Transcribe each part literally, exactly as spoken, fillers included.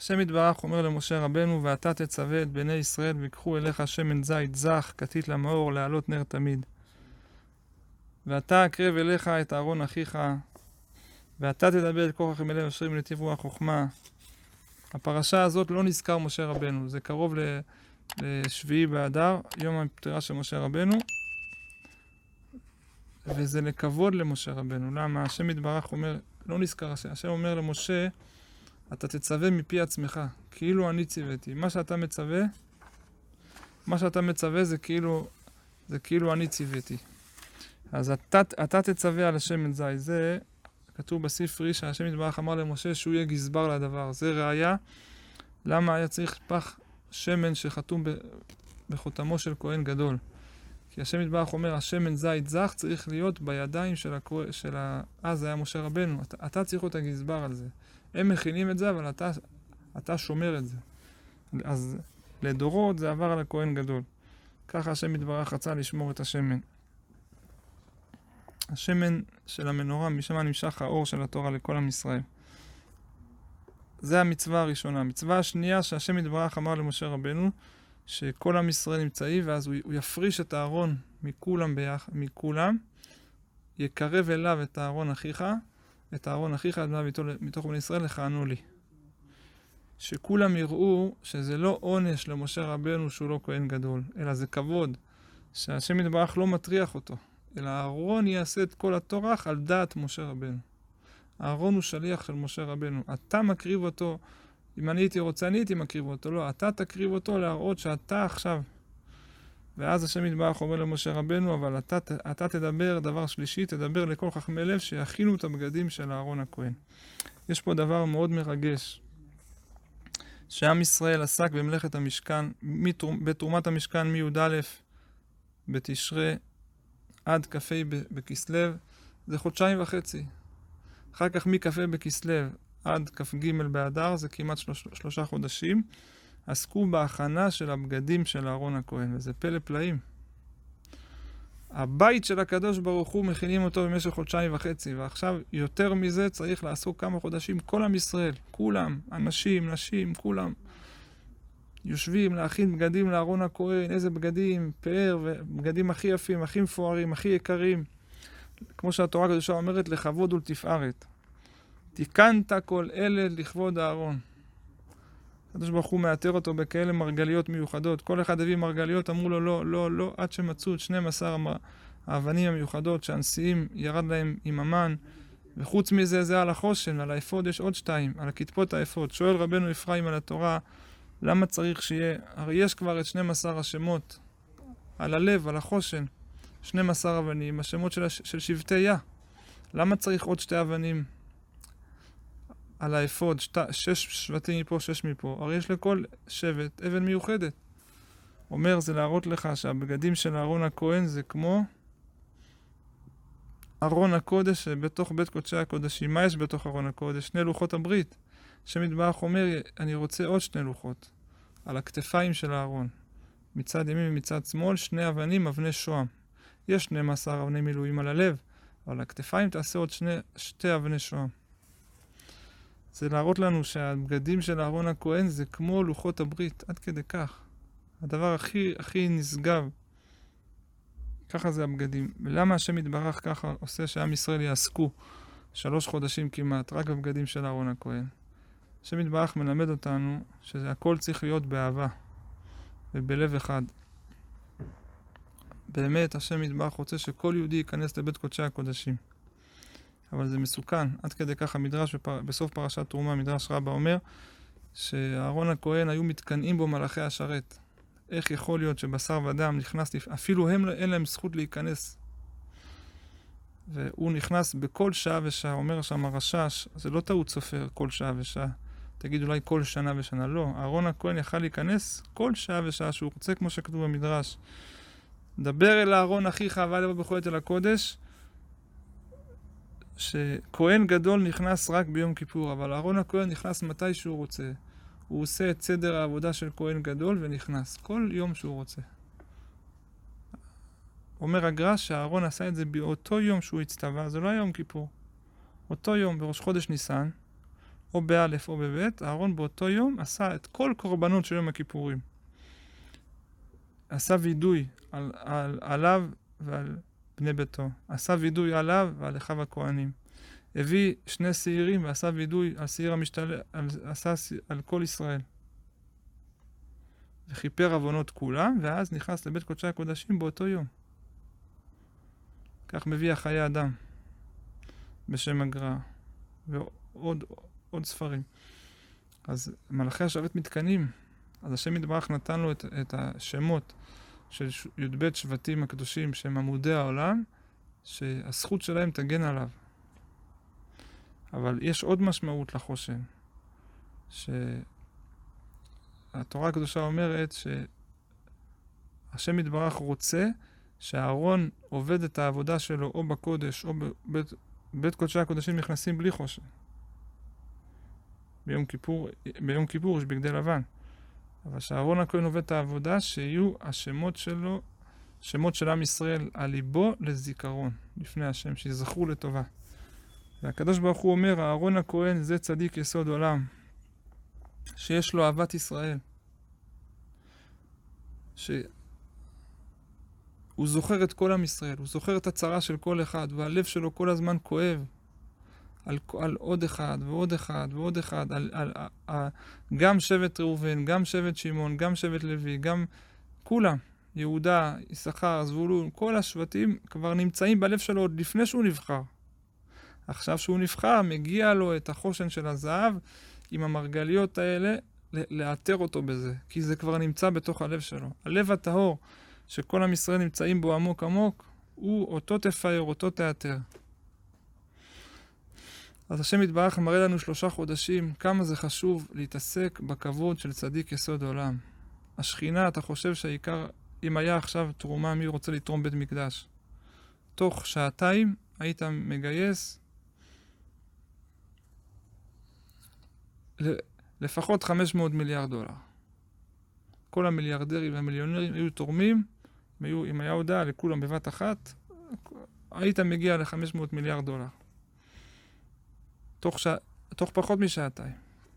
השם יתברך אומר למשה רבנו, ואתה תצווה את בני ישראל ויקחו אליך שמן זית זך, כתית למאור, להעלות נר תמיד. ואתה אקרב אליך את אהרון אחיך, ואתה תדבר את כל חכמי לב אשר מנתיב רוח חוכמה. הפרשה הזאת לא נזכר משה רבנו, זה קרוב לשביעי באדר, יום הפטירה של משה רבנו, וזה לכבוד למשה רבנו. למה? השם יתברך אומר, לא נזכר, השם אומר למשה, אתה תצווה מפי עצמך, כאילו אני ציוויתי. מה שאתה מצווה, מה שאתה מצווה זה כאילו, זה כאילו אני ציוויתי. אז אתה, אתה תצווה על השמן זית. זה כתוב בספרי שהשם יתברך אמר למשה שהוא יהיה גזבר לדבר. זה ראיה למה היה צריך פח שמן שחתום בחותמו של כהן גדול. כי השם יתברך אומר, השמן זית זך צריך להיות בידיים של הכהן, של ה... אז היה משה רבנו. אתה, אתה צריך להיות הגזבר על זה. הם מכינים את זה, אבל אתה, אתה שומר את זה. אז לדורות זה עבר על הכהן גדול. ככה השם יתברך רצה לשמור את השמן. השמן של המנורה, משם נמשך האור של התורה לכל עם ישראל. זה המצווה הראשונה. המצווה השנייה שהשם יתברך אמר למשה רבנו, שכל עם ישראל נמצאים, ואז הוא, הוא יפריש את הארון מכולם ביחד, מכולם, יקרב אליו את הארון אחיך, את הארון אחיך עד מתוך בני ישראל לכהנו לי. שכולם יראו שזה לא עונש למשה רבנו שהוא לא כהן גדול, אלא זה כבוד, שהשם יתברך לא מטריח אותו, אלא הארון יעשה את כל התורח על דעת משה רבנו. הארון הוא שליח של משה רבנו. אתה מקריב אותו, אם אני הייתי רוצה, אני הייתי מקריב אותו. לא, אתה תקריב אותו להראות שאתה עכשיו. ואז השם יתברך אומר למשה רבנו, אבל אתה, אתה תדבר, דבר שלישי, תדבר לכל חכמי לב שיכינו את הבגדים של אהרון הכהן. יש פה דבר מאוד מרגש. שעם ישראל עסק במלאכת המשכן, בתרומת המשכן מי"א בתשרי עד כ"ה בכסלו, זה חודשיים וחצי. אחר כך מכ"ה בכסלו עד כ"ג באדר, זה כמעט שלוש, שלושה חודשים, עסקו בהכנה של הבגדים של אהרון הכהן, וזה פלא פלאים. הבית של הקדוש ברוך הוא מכינים אותו במשך חודשיים וחצי, ועכשיו יותר מזה צריך לעסוק כמה חודשים, כל עם ישראל, כולם, אנשים, נשים, כולם, יושבים להכין בגדים לאהרון הכהן, איזה בגדים, פאר, ובגדים הכי יפים, הכי מפוארים, הכי יקרים, כמו שהתורה הקדושה אומרת, לכבוד ולתפארת. תיקנת כל אלה לכבוד אהרון. הקדוש ברוך הוא מאתר אותו בכאלה מרגליות מיוחדות. כל אחד הביא מרגליות, אמרו לו לא, לא, לא, עד שמצאו את שנים עשר האבנים המיוחדות שהנשיאים ירד להם עם המן. וחוץ מזה, זה על החושן, על האפוד יש עוד שתיים, על הכתפות האפוד. שואל רבנו אפרים על התורה, למה צריך שיהיה, הרי יש כבר את שנים עשר השמות, על הלב, על החושן, שנים עשר אבנים, השמות של, של שבטי יה. למה צריך עוד שתי אבנים? על האפוד, שת, שש שבטים מפה, שש מפה. הרי יש לכל שבט אבן מיוחדת. אומר, זה להראות לך שהבגדים של אהרון הכהן זה כמו ארון הקודש בתוך בית קודשי הקודשים. מה יש בתוך ארון הקודש? שני לוחות הברית. השם יתברך אומר, אני רוצה עוד שני לוחות. על הכתפיים של הארון. מצד ימין ומצד שמאל, שני אבנים, אבני שוהם. יש שנים עשר אבני מילואים על הלב, אבל הכתפיים תעשה עוד שני, שתי אבני שוהם. זה להראות לנו שהבגדים של אהרון הכהן זה כמו לוחות הברית, עד כדי כך. הדבר הכי, הכי נשגב. ככה זה הבגדים. ולמה השם יתברך ככה עושה שעם ישראל יעסקו שלוש חודשים כמעט, רק בבגדים של אהרון הכהן? השם יתברך מלמד אותנו שהכל צריך להיות באהבה ובלב אחד. באמת השם יתברך רוצה שכל יהודי ייכנס לבית קודשי הקודשים. אבל זה מסוכן. עד כדי כך המדרש בפר... בסוף פרשת תרומה, מדרש רבה אומר שאהרון הכהן היו מתקנאים בו מלאכי השרת. איך יכול להיות שבשר ודם נכנס, אפילו הם אין להם זכות להיכנס. והוא נכנס בכל שעה ושעה, אומר שם הרשש, זה לא טעות סופר כל שעה ושעה. תגיד אולי כל שנה ושנה, לא. אהרון הכהן יכל להיכנס כל שעה ושעה שהוא רוצה, כמו שכתוב במדרש. דבר אל אהרון אחיך ועל לבוא בכל עת אל הקודש, שכהן גדול נכנס רק ביום כיפור, אבל אהרון הכהן נכנס מתי שהוא רוצה. הוא עושה את סדר העבודה של כהן גדול ונכנס כל יום שהוא רוצה. אומר הגר"ש שאהרון עשה את זה באותו יום שהוא הצטווה, זה לא היה יום כיפור. אותו יום, בראש חודש ניסן, או באלף או בבית, אהרון באותו יום עשה את כל קורבנות של יום הכיפורים. עשה וידוי על, על, עליו ועל בני ביתו. עשה וידוי עליו ועל אחיו הכהנים. הביא שני שעירים ועשה וידוי על שעיר המשתלם, על, עשה על כל ישראל. וכיפר עוונות כולם, ואז נכנס לבית קודשי הקודשים באותו יום. כך מביא החיי אדם בשם הגר"א, ועוד עוד ספרים. אז מלאכי השרת מתקנים, אז השם יתברך נתן לו את, את השמות של י"ב שבטים הקדושים שהם עמודי העולם, שהזכות שלהם תגן עליו. אבל יש עוד משמעות לחושן, שהתורה הקדושה אומרת שהשם יתברך רוצה שהארון עובד את העבודה שלו או בקודש או בבית בית קודשי הקודשים נכנסים בלי חושן. ביום כיפור, ביום כיפור יש בגדי לבן. אבל שהארון הכהן עובד את העבודה, שיהיו השמות שלו, שמות של עם ישראל על ליבו לזיכרון, לפני השם, שיזכרו לטובה. והקדוש ברוך הוא אומר, הארון הכהן זה צדיק יסוד עולם, שיש לו אהבת ישראל. שהוא זוכר את כל עם ישראל, הוא זוכר את הצרה של כל אחד, והלב שלו כל הזמן כואב. על, על עוד אחד ועוד אחד ועוד אחד, על, על, על, על, גם שבט ראובן, גם שבט שמעון, גם שבט לוי, גם כולם, יהודה, יששכר, זבולון, כל השבטים כבר נמצאים בלב שלו עוד לפני שהוא נבחר. עכשיו שהוא נבחר, מגיע לו את החושן של הזהב עם המרגליות האלה, לאתר אותו בזה, כי זה כבר נמצא בתוך הלב שלו. הלב הטהור שכל עם ישראל נמצאים בו עמוק עמוק, הוא אותו תפייר, אותו תאתר. אז השם יתברך מראה לנו שלושה חודשים כמה זה חשוב להתעסק בכבוד של צדיק יסוד העולם. השכינה, אתה חושב שהעיקר, אם היה עכשיו תרומה, מי רוצה לתרום בית מקדש? תוך שעתיים היית מגייס לפחות חמש מאות מיליארד דולר. כל המיליארדרים והמיליונרים היו תורמים, היו, אם היה הודעה לכולם בבת אחת, היית מגיע ל-חמש מאות מיליארד דולר. תוך, ש... תוך פחות משעתיים.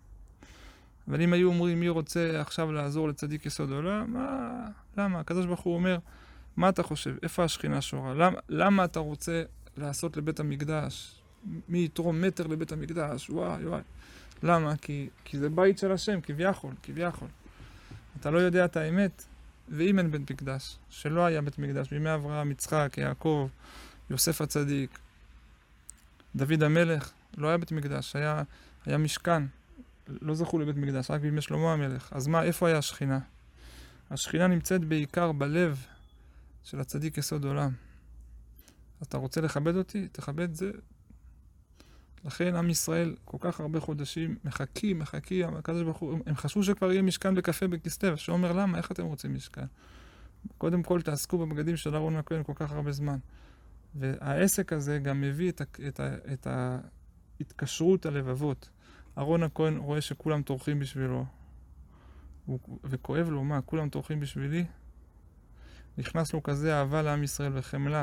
אבל אם היו אומרים מי רוצה עכשיו לעזור לצדיק יסוד עולם, מה... למה? הקדוש ברוך הוא אומר, מה אתה חושב? איפה השכינה שורה? למה, למה אתה רוצה לעשות לבית המקדש? מי יתרום מטר לבית המקדש? וואי וואי. למה? כי, כי זה בית של השם, כביכול, כביכול. אתה לא יודע את האמת, ואם אין בית מקדש, שלא היה בית מקדש, בימי אברהם, יצחק, יעקב, יוסף הצדיק, דוד המלך, לא היה בית מקדש, היה, היה משכן, לא זכו לבית מקדש, רק בימי שלמה המלך. אז מה, איפה היה השכינה? השכינה נמצאת בעיקר בלב של הצדיק יסוד עולם. אתה רוצה לכבד אותי? תכבד זה. לכן עם ישראל כל כך הרבה חודשים מחכים, מחכים, הקדוש ברוך הוא, הם חשבו שכבר יהיה משכן בקפה בכסלו, שאומר למה, איך אתם רוצים משכן? קודם כל תעסקו בבגדים של אהרון הכהן כל כך הרבה זמן. והעסק הזה גם מביא את, את, את ההתקשרות הלבבות. אהרון הכהן רואה שכולם טורחים בשבילו, וכואב לו, מה, כולם טורחים בשבילי? נכנס לו כזה אהבה לעם ישראל וחמלה.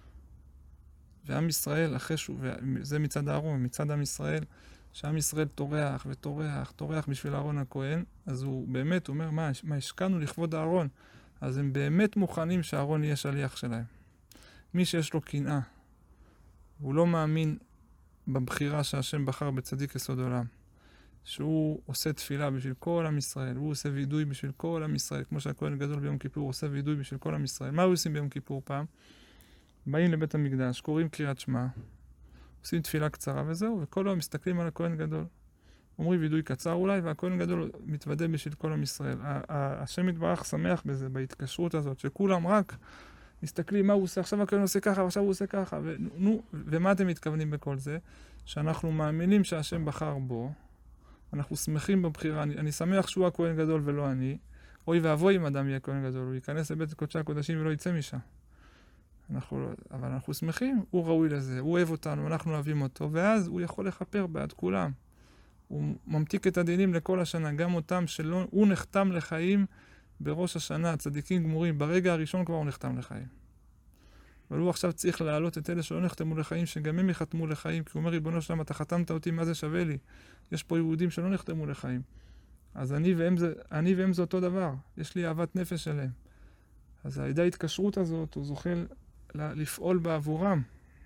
ועם ישראל, אחרי שהוא, וזה מצד אהרון, מצד עם ישראל, שעם ישראל טורח וטורח, טורח בשביל אהרון הכהן, אז הוא באמת אומר, מה, מה השקענו לכבוד אהרון? אז הם באמת מוכנים שאהרון יהיה שליח שלהם. מי שיש לו קנאה, הוא לא מאמין בבחירה שהשם בחר בצדיק יסוד עולם, שהוא עושה תפילה בשביל כל עם ישראל, הוא עושה וידוי בשביל כל עם ישראל, כמו שהכהן גדול ביום כיפור עושה וידוי בשביל כל עם ישראל. מה הוא עושים ביום כיפור פעם? באים לבית המקדש, קוראים קריאת שמע, עושים תפילה קצרה וזהו, וכל היום מסתכלים על הכהן גדול. אומרים וידוי קצר אולי, והכהן גדול מתוודה בשביל כל עם ישראל. השם יתברך שמח בזה, בהתקשרות הזאת, שכולם רק מסתכלים מה הוא עושה, עכשיו הכהן עושה ככה, ועכשיו הוא עושה ככה, ונו, ומה אתם מתכוונים בכל זה? שאנחנו מאמינים שהשם בחר בו, אנחנו שמחים בבחירה, אני, אני שמח שהוא הכהן גדול ולא אני, אוי ואבוי אם אדם יהיה כהן גדול, הוא ייכנס לבית קודשי הקודשים ולא יצא משם. אנחנו, אבל אנחנו שמחים, הוא ראוי לזה, הוא אוהב אותנו, אנחנו אוהבים אותו, ואז הוא יכול לכפר בעד כולם. הוא ממתיק את הדינים לכל השנה, גם אותם שלא, הוא נחתם לחיים בראש השנה, צדיקים גמורים, ברגע הראשון כבר הוא נחתם לחיים. אבל הוא עכשיו צריך להעלות את אלה שלא נחתמו לחיים, שגם הם יחתמו לחיים, כי הוא אומר, ריבונו שלמה, אתה חתמת אותי, מה זה שווה לי? יש פה יהודים שלא נחתמו לחיים. אז אני והם זה, אני והם זה אותו דבר. יש לי אהבת נפש עליהם. אז על ידי ההתקשרות הזאת, הוא זוכל לפעול בעבורם.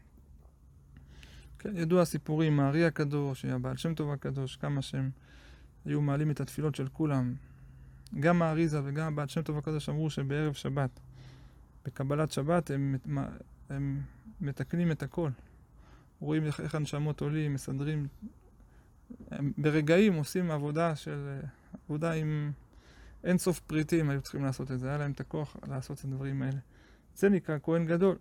כן, ידוע הסיפורים, הארי הקדוש, הבעל שם טוב הקדוש, כמה שהם היו מעלים את התפילות של כולם. גם האריזה וגם הבעל שם טוב הקדוש אמרו שבערב שבת, בקבלת שבת, הם, הם מתקנים את הכל. רואים איך הנשמות עולים, מסדרים. הם ברגעים עושים עבודה של, עבודה עם אין סוף פריטים, היו צריכים לעשות את זה. היה להם את הכוח לעשות את הדברים האלה. זה נקרא כהן גדול.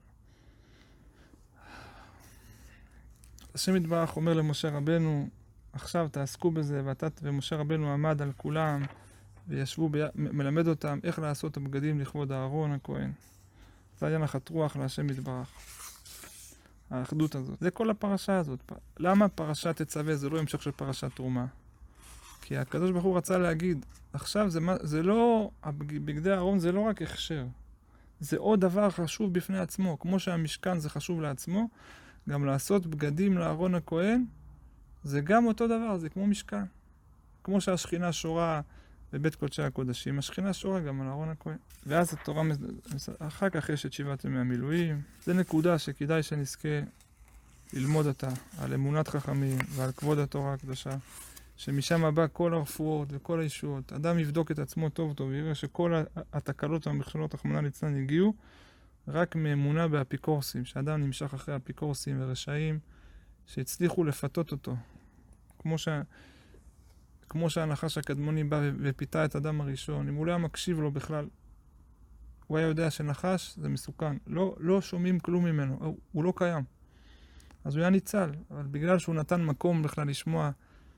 השם יתברך אומר למשה רבנו, עכשיו תעסקו בזה, ואתה ומשה רבנו עמד על כולם, וישבו, ב... מלמד אותם איך לעשות הבגדים לכבוד אהרון הכהן. זה היה נחת רוח להשם יתברך. האחדות הזאת. זה כל הפרשה הזאת. למה פרשת תצווה? זה לא המשך של פרשת תרומה. כי הקדוש ברוך הוא רצה להגיד, עכשיו זה, זה לא, בגדי אהרון זה לא רק הכשר. זה עוד דבר חשוב בפני עצמו. כמו שהמשכן זה חשוב לעצמו, גם לעשות בגדים לאהרון הכהן, זה גם אותו דבר, זה כמו משכן. כמו שהשכינה שורה בבית קודשי הקודשים, השכינה שורה גם על אהרון הכהן. ואז התורה, אחר כך יש את שבעת ימי המילואים. זה נקודה שכדאי שנזכה ללמוד אותה, על אמונת חכמים ועל כבוד התורה הקדושה, שמשם הבא כל הרפואות וכל הישועות. אדם יבדוק את עצמו טוב טוב, ויראה שכל התקלות והמכשלות, רחמנא ליצלן, הגיעו רק מאמונה באפיקורסים, שאדם נמשך אחרי אפיקורסים ורשעים, שהצליחו לפתות אותו. כמו ש... כמו שהנחש הקדמוני בא ופיתה את אדם הראשון, אם הוא לא היה מקשיב לו בכלל, הוא היה יודע שנחש זה מסוכן. לא, לא שומעים כלום ממנו, הוא, הוא לא קיים. אז הוא היה ניצל, אבל בגלל שהוא נתן מקום בכלל לשמוע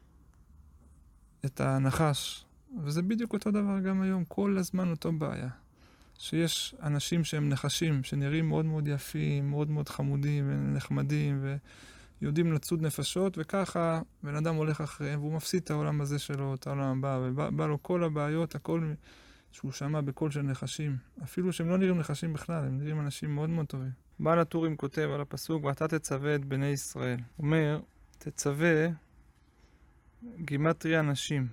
את הנחש, וזה בדיוק אותו דבר גם היום, כל הזמן אותו בעיה. שיש אנשים שהם נחשים, שנראים מאוד מאוד יפים, מאוד מאוד חמודים ונחמדים, ויודעים לצוד נפשות, וככה בן אדם הולך אחריהם, והוא מפסיד את העולם הזה שלו, את העולם הבא, ובא לו כל הבעיות, הכל שהוא שמע בקול של נחשים. אפילו שהם לא נראים נחשים בכלל, הם נראים אנשים מאוד מאוד טובים. בעל הטורים כותב על הפסוק, ואתה תצווה את בני ישראל. הוא אומר, תצווה גימטריה נשים.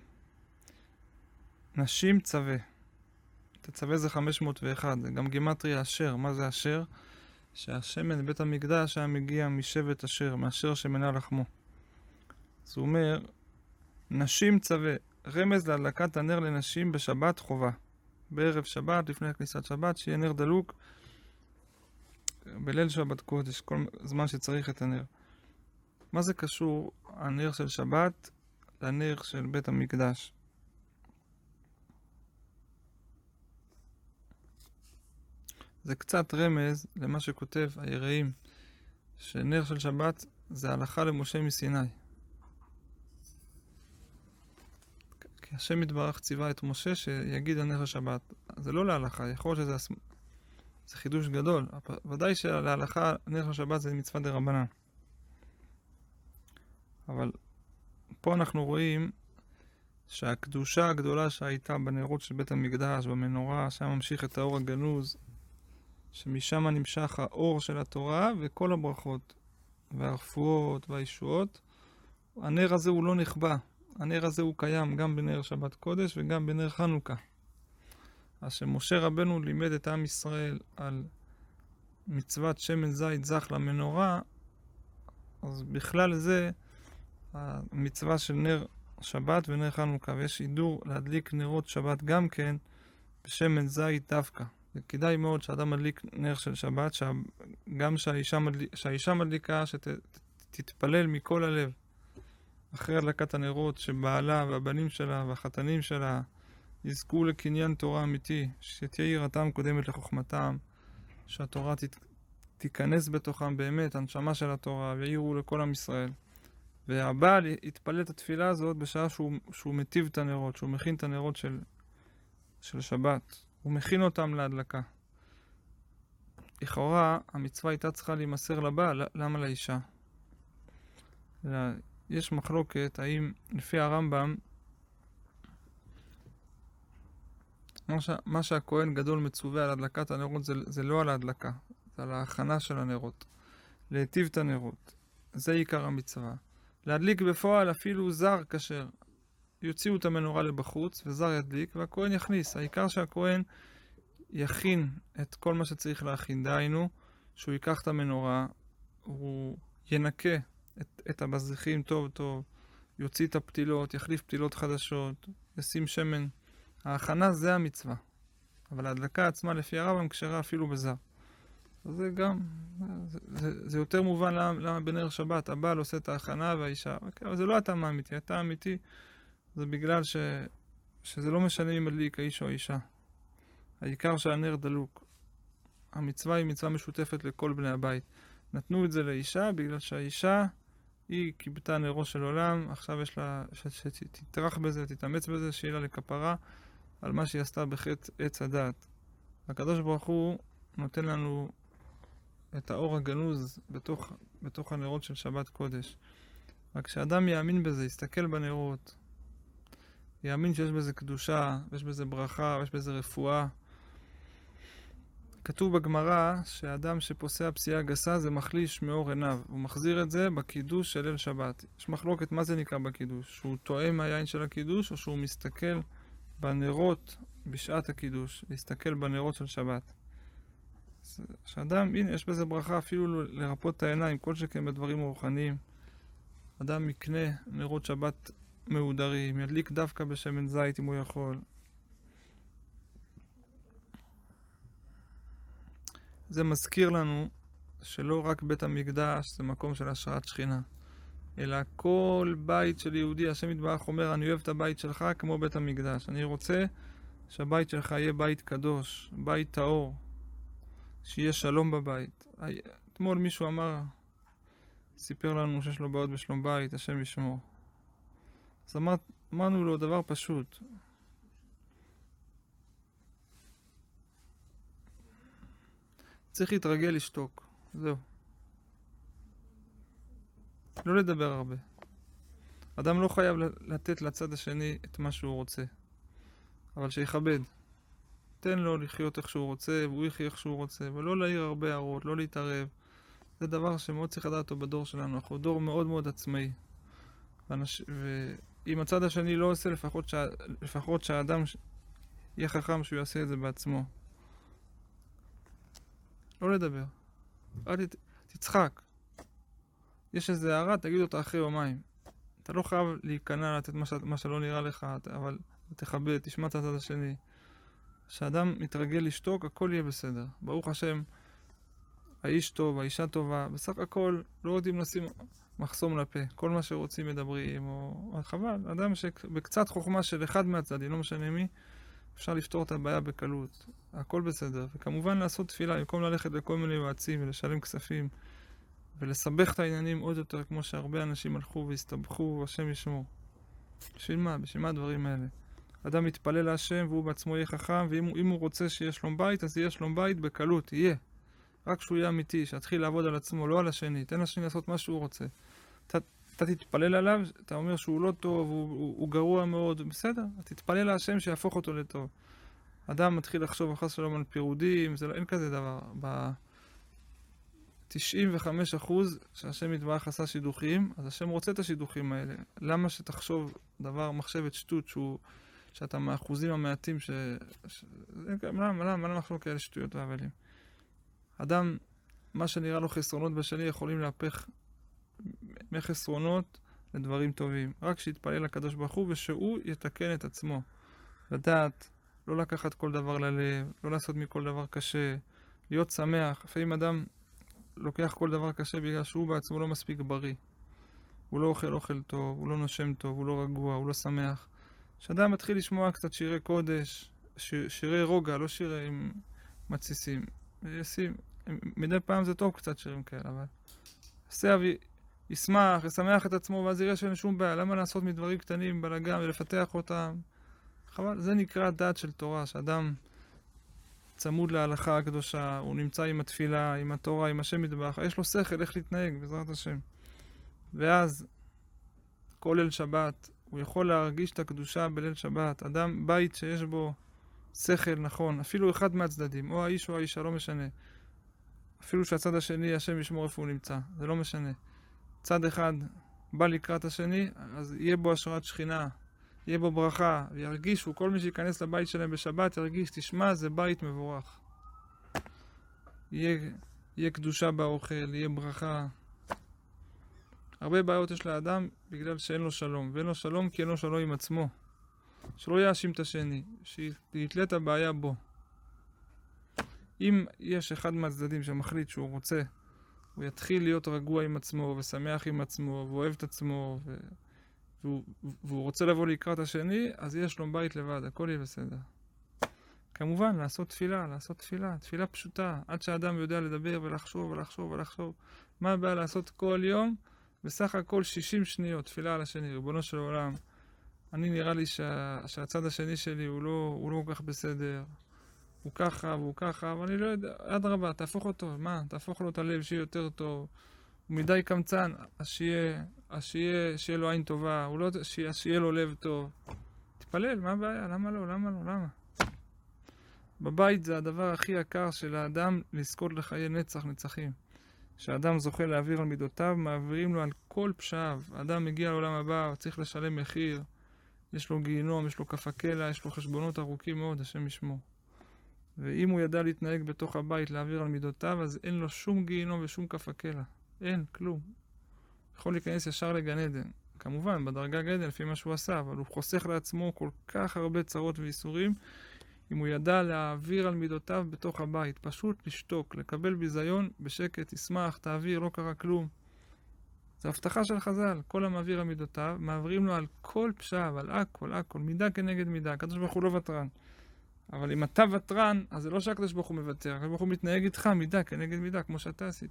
נשים צווה. תצווה זה חמש מאות ואחת, זה גם גימטריה אשר. מה זה אשר? שהשמן בית המקדש היה מגיע משבט אשר, מאשר שמנה לחמו. אז הוא אומר, נשים צווה, רמז להדלקת הנר לנשים בשבת חובה. בערב שבת, לפני כניסת שבת, שיהיה נר דלוק בליל שבת קודש, כל זמן שצריך את הנר. מה זה קשור הנר של שבת לנר של בית המקדש? זה קצת רמז למה שכותב היראים, שנר של שבת זה הלכה למשה מסיני. כי השם יתברך ציווה את משה שיגיד הנר של שבת. זה לא להלכה, יכול להיות שזה זה חידוש גדול. ודאי שלהלכה נר של שבת זה מצווה דרבנן. אבל פה אנחנו רואים שהקדושה הגדולה שהייתה בנרות של בית המקדש, במנורה, שם ממשיך את האור הגנוז, שמשם נמשך האור של התורה וכל הברכות והרפואות והישועות. הנר הזה הוא לא נחבא. הנר הזה הוא קיים גם בנר שבת קודש וגם בנר חנוכה. אז שמשה רבנו לימד את עם ישראל על מצוות שמן זית זך למנורה, אז בכלל זה המצווה של נר שבת ונר חנוכה, ויש הידור להדליק נרות שבת גם כן בשמן זית דווקא. וכדאי מאוד שאדם מדליק נר של שבת, גם שהאישה, מדליק, שהאישה מדליקה, שתתפלל מכל הלב אחרי הדלקת הנרות, שבעלה והבנים שלה והחתנים שלה יזכו לקניין תורה אמיתי, שתהיה יראתם קודמת לחוכמתם, שהתורה תת, תיכנס בתוכם באמת, הנשמה של התורה, ויראו לכל עם ישראל. והבעל יתפלל את התפילה הזאת בשעה שהוא, שהוא מטיב את הנרות, שהוא מכין את הנרות של, של שבת. הוא מכין אותם להדלקה. לכאורה, המצווה הייתה צריכה להימסר לבעל, למה לאישה? יש מחלוקת, האם לפי הרמב"ם, מה, ש... מה שהכהן גדול מצווה על הדלקת הנרות זה, זה לא על ההדלקה, זה על ההכנה של הנרות. להיטיב את הנרות. זה עיקר המצווה. להדליק בפועל אפילו זר כשר. יוציאו את המנורה לבחוץ וזר ידליק והכהן יכניס. העיקר שהכהן יכין את כל מה שצריך להכין. דהיינו, שהוא ייקח את המנורה, הוא ינקה את, את הבזיחים טוב טוב, יוציא את הפתילות, יחליף פתילות חדשות, ישים שמן. ההכנה זה המצווה. אבל ההדלקה עצמה לפי הרמב"ם כשרה אפילו בזר. אז זה גם, זה, זה, זה יותר מובן למה, למה בנר שבת הבעל עושה את ההכנה והאישה. אבל זה לא הטעם האמיתי. הטעם האמיתי זה בגלל ש, שזה לא משנה אם מדליק האיש או האישה. העיקר שהנר דלוק. המצווה היא מצווה משותפת לכל בני הבית. נתנו את זה לאישה בגלל שהאישה היא קיבתה נרו של עולם, עכשיו יש לה, שתתרח בזה, תתאמץ בזה, שיהיה לה לכפרה על מה שהיא עשתה בחטא עץ הדת. הקדוש ברוך הוא נותן לנו את האור הגנוז בתוך, בתוך הנרות של שבת קודש. רק כשאדם יאמין בזה, יסתכל בנרות, יאמין שיש בזה קדושה, יש בזה ברכה, יש בזה רפואה. כתוב בגמרא שהאדם שפוסע פסיעה גסה זה מחליש מאור עיניו. הוא מחזיר את זה בקידוש של ליל שבת. יש מחלוקת מה זה נקרא בקידוש. שהוא טועה מהיין של הקידוש או שהוא מסתכל בנרות בשעת הקידוש. להסתכל בנרות של שבת. שאדם, הנה, יש בזה ברכה אפילו לרפות את העיניים, כל שכן בדברים רוחניים. אדם יקנה נרות שבת מהודרים, ידליק דווקא בשמן זית אם הוא יכול. זה מזכיר לנו שלא רק בית המקדש זה מקום של השראת שכינה, אלא כל בית של יהודי, השם יתברך אומר, אני אוהב את הבית שלך כמו בית המקדש. אני רוצה שהבית שלך יהיה בית קדוש, בית טהור, שיהיה שלום בבית. אתמול מישהו אמר, סיפר לנו שיש לו בעיות בשלום בית, השם ישמור. אז אמר, אמרנו לו דבר פשוט. צריך להתרגל לשתוק, זהו. לא לדבר הרבה. אדם לא חייב לתת לצד השני את מה שהוא רוצה, אבל שיכבד. תן לו לחיות איך שהוא רוצה, והוא יחיה איך שהוא רוצה, ולא להעיר הרבה הערות, לא להתערב. זה דבר שמאוד צריך לדעת אותו בדור שלנו. אנחנו דור מאוד מאוד עצמאי. ואנש... ואם הצד השני לא עושה, לפחות, שה... לפחות שהאדם יהיה חכם שהוא יעשה את זה בעצמו. לא לדבר. אל ת... תצחק. יש איזו הערה, תגיד אותה אחרי יומיים. אתה לא חייב להיכנע לתת מה, ש... מה שלא נראה לך, אבל תכבד, תשמע את הצד השני. כשאדם מתרגל לשתוק, הכל יהיה בסדר. ברוך השם, האיש טוב, האישה טובה, בסך הכל לא יודעים לשים מחסום לפה. כל מה שרוצים מדברים, או חבל. אדם שבקצת חוכמה של אחד מהצדדים, לא משנה מי, אפשר לפתור את הבעיה בקלות. הכל בסדר. וכמובן לעשות תפילה, במקום ללכת לכל מיני יועצים ולשלם כספים, ולסבך את העניינים עוד יותר, כמו שהרבה אנשים הלכו והסתבכו, השם ישמור. בשביל מה? בשביל מה הדברים האלה? אדם מתפלל להשם והוא בעצמו יהיה חכם, ואם הוא רוצה שיהיה שלום בית, אז יהיה שלום בית בקלות, יהיה. רק שהוא יהיה אמיתי, שיתחיל לעבוד על עצמו, לא על השני. תן לשני לעשות מה שהוא רוצה. אתה, אתה תתפלל עליו, אתה אומר שהוא לא טוב, הוא, הוא, הוא גרוע מאוד, בסדר. תתפלל להשם שיהפוך אותו לטוב. אדם מתחיל לחשוב אחר שלום על פירודים, זה לא, אין כזה דבר. ב-תשעים וחמישה אחוז שהשם יתברך עשה שידוכים, אז השם רוצה את השידוכים האלה. למה שתחשוב דבר, מחשבת שטות, שהוא... שאתה מהאחוזים המעטים ש... ש... למה, למה, למה אנחנו כאלה שטויות והבלים? אדם, מה שנראה לו חסרונות בשני, יכולים להפך מחסרונות לדברים טובים. רק שיתפלל לקדוש ברוך הוא ושהוא יתקן את עצמו. לדעת, לא לקחת כל דבר ללב, לא לעשות מכל דבר קשה, להיות שמח. לפעמים אדם לוקח כל דבר קשה בגלל שהוא בעצמו לא מספיק בריא. הוא לא אוכל אוכל טוב, הוא לא נושם טוב, הוא לא רגוע, הוא לא שמח. כשאדם מתחיל לשמוע קצת שירי קודש, שיר, שירי רוגע, לא שירים מתסיסים. ישים, מדי פעם זה טוב קצת שירים כאלה, אבל... עשה אבי, ישמח, ישמח את עצמו, ואז יראה שאין שום בעיה. למה לעשות מדברים קטנים בלגן ולפתח אותם? חבל, זה נקרא דעת של תורה, שאדם צמוד להלכה הקדושה, הוא נמצא עם התפילה, עם התורה, עם השם יתברך, יש לו שכל איך להתנהג, בעזרת השם. ואז, כל ליל שבת, הוא יכול להרגיש את הקדושה בליל שבת. אדם, בית שיש בו שכל נכון, אפילו אחד מהצדדים, או האיש או האישה, לא משנה. אפילו שהצד השני, השם ישמור איפה הוא נמצא, זה לא משנה. צד אחד בא לקראת השני, אז יהיה בו השראת שכינה, יהיה בו ברכה, וירגישו, כל מי שיכנס לבית שלהם בשבת ירגיש, תשמע, זה בית מבורך. יהיה, יהיה קדושה באוכל, יהיה ברכה. הרבה בעיות יש לאדם בגלל שאין לו שלום, ואין לו שלום כי אין לו שלום עם עצמו. שלא יאשים את השני, שיתלה את הבעיה בו. אם יש אחד מהצדדים שמחליט שהוא רוצה, הוא יתחיל להיות רגוע עם עצמו, ושמח עם עצמו, ואוהב את עצמו, ו... והוא, והוא רוצה לבוא לקראת השני, אז יש שלום בית לבד, הכל יהיה בסדר. כמובן, לעשות תפילה, לעשות תפילה, תפילה פשוטה, עד שהאדם יודע לדבר ולחשוב ולחשוב ולחשוב. מה הבעיה לעשות כל יום? בסך הכל שישים שניות, תפילה על השני, ריבונו של עולם. אני נראה לי שה, שהצד השני שלי הוא לא, הוא לא כל כך בסדר. הוא ככה והוא ככה, אבל אני לא יודע, עד רבה, תהפוך אותו, מה? תהפוך לו את הלב שיהיה יותר טוב. הוא מדי קמצן, אז שיהיה, אז שיהיה, שיהיה לו עין טובה, הוא לא, שיהיה, שיהיה לו לב טוב. תתפלל, מה הבעיה? למה לא? למה לא? למה? בבית זה הדבר הכי יקר של האדם לזכות לחיי נצח נצחים. כשאדם זוכה להעביר על מידותיו, מעבירים לו על כל פשעיו. האדם מגיע לעולם הבא, צריך לשלם מחיר. יש לו גיהינום, יש לו כף הקלע, יש לו חשבונות ארוכים מאוד, השם ישמור. ואם הוא ידע להתנהג בתוך הבית, להעביר על מידותיו, אז אין לו שום גיהינום ושום כף הקלע. אין, כלום. יכול להיכנס ישר לגן עדן. כמובן, בדרגה גן עדן, לפי מה שהוא עשה, אבל הוא חוסך לעצמו כל כך הרבה צרות ואיסורים, אם הוא ידע להעביר על מידותיו בתוך הבית. פשוט לשתוק, לקבל ביזיון, בשקט, תשמח, תעביר, לא קרה כלום. זו הבטחה של חז"ל. כל המעביר על מידותיו, מעבירים לו על כל פשעיו, על הכל, הכל, מידה כנגד מידה. הקדוש ברוך הוא לא ותרן. אבל אם אתה ותרן, אז זה לא שהקדוש ברוך הוא מוותר. הקדוש ברוך הוא מתנהג איתך מידה כנגד מידה, כמו שאתה עשית.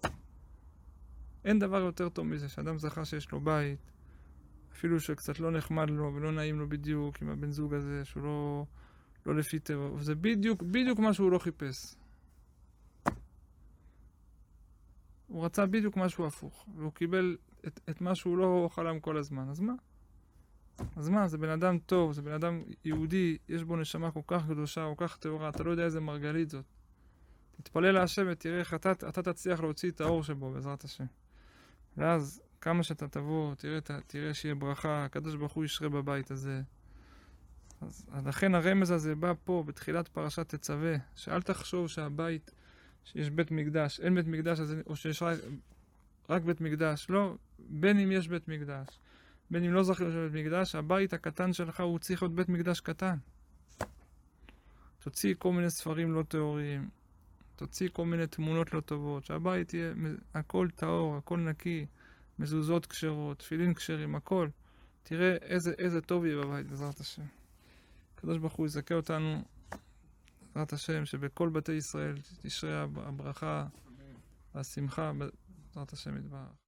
אין דבר יותר טוב מזה, שאדם זכה שיש לו בית, אפילו שקצת לא נחמד לו ולא נעים לו בדיוק עם הבן זוג הזה, שהוא לא, לא לפי טבע. וזה בדיוק, בדיוק מה שהוא לא חיפש. הוא רצה בדיוק משהו הפוך, והוא קיבל את, את מה שהוא לא חלם כל הזמן. אז מה? אז מה? זה בן אדם טוב, זה בן אדם יהודי, יש בו נשמה כל כך קדושה, כל כך טהורה, אתה לא יודע איזה מרגלית זאת. תתפלל להשם ותראה איך אתה, אתה תצליח להוציא את האור שבו, בעזרת השם. ואז כמה שאתה תבוא, תראה, תראה שיהיה ברכה, הקדוש ברוך הוא ישרה בבית הזה. אז לכן הרמז הזה בא פה, בתחילת פרשת תצווה, שאל תחשוב שהבית, שיש בית מקדש, אין בית מקדש, או שיש רק, רק בית מקדש. לא, בין אם יש בית מקדש, בין אם לא זכיר של בית מקדש, הבית הקטן שלך הוא צריך להיות בית מקדש קטן. תוציא כל מיני ספרים לא טהוריים, תוציא כל מיני תמונות לא טובות, שהבית יהיה הכל טהור, הכל נקי, מזוזות כשרות, תפילין כשרים, הכל. תראה איזה, איזה טוב יהיה בבית, בעזרת השם. הקדוש ברוך הוא יזכה אותנו, בעזרת השם, שבכל בתי ישראל תשרה הברכה והשמחה, בעזרת השם יתברך.